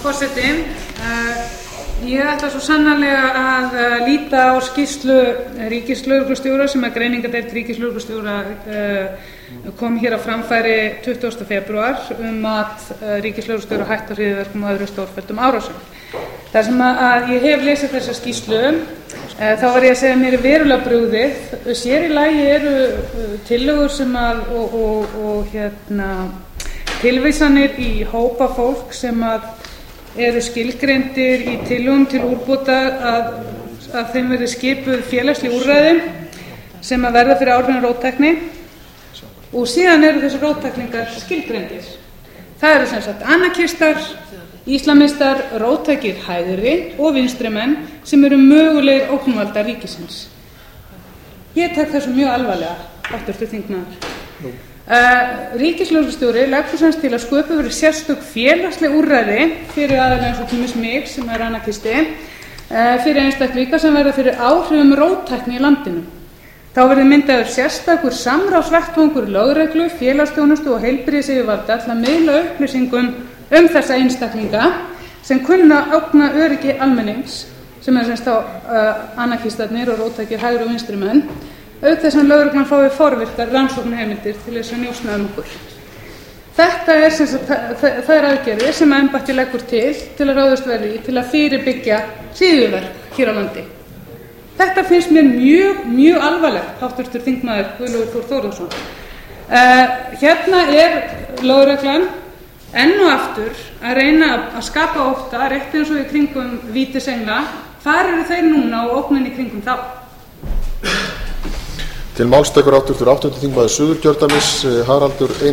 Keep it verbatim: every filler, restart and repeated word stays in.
Forseti, ég ætla svo sannarlega að líta á skýrslu ríkislögreglustjóra sem að greiningardeild ríkislögreglustjóra kom hér á framfæri tuttugasta febrúar um mat ríkislögreglustjóra hætta á hryðjuverkum og öðrum stórfelldum árásum. Þar sem að ég hef lesið þessa skýrslu, þá var ég að segja að mér er verulega brugðið. Sér í lagi eru tillögur sem að og, og, og hérna tilvísanir í hópa fólk sem að eru skilgreindir í tillögum til úrbóta að, að þeim verði skipuð félagsleg úrræði sem að verða fyrir áhrifum róttækni og síðan eru þessar róttæklingar skilgreindir. Það eru sem sagt anarkistar, íslamistar, róttækir hægri og vinstrimenn sem eru mögulegir ógnvalda ríkisins. Ég tek þessu mjög alvarlega, háttvirtur þingmaður. Uh, Ríkislögreglustjóri leggur sem sagt til að sköpuð verði sérstök félagsleg úrræði fyrir aðeins eins og til dæmis mig sem er anarkisti, uh, fyrir einstaklinga sem verða fyrir áhrifum róttækni í landinu. Þá verði myndaður sérstakur samráðsvettvangur lögreglu, félagsþjónustu og heilbrigðisyfirvalda til að miðla upplýsingum um þessa einstaklinga sem kunna ógna öryggi almennings, sem er sem sagt á uh, anarkistarnir og róttækir hægri og vinstri menn, auk þess að lögreglan fái forvirkar rannsóknarheimildir til þess að njósna um okkur. Þetta er sem sagt það er aðgerðir sem embættið leggur til til að ráðast verði í til að fyrirbyggja hryðjuverk hér á landi. Þetta finnst mér mjög, mjög alvarlegt, háttvirtur þingmaður Guðlaugur Þór Þórðarson. Uh, hérna er lögreglan enn og aftur að reyna að skapa ótta, rétt eins og í kringum vítisengla. Hvar eru þeir núna og ógnin í kringum þá? Til máls tekur háttvirtur áttundi þingmaður Suðurkjördæmis Haraldur Einar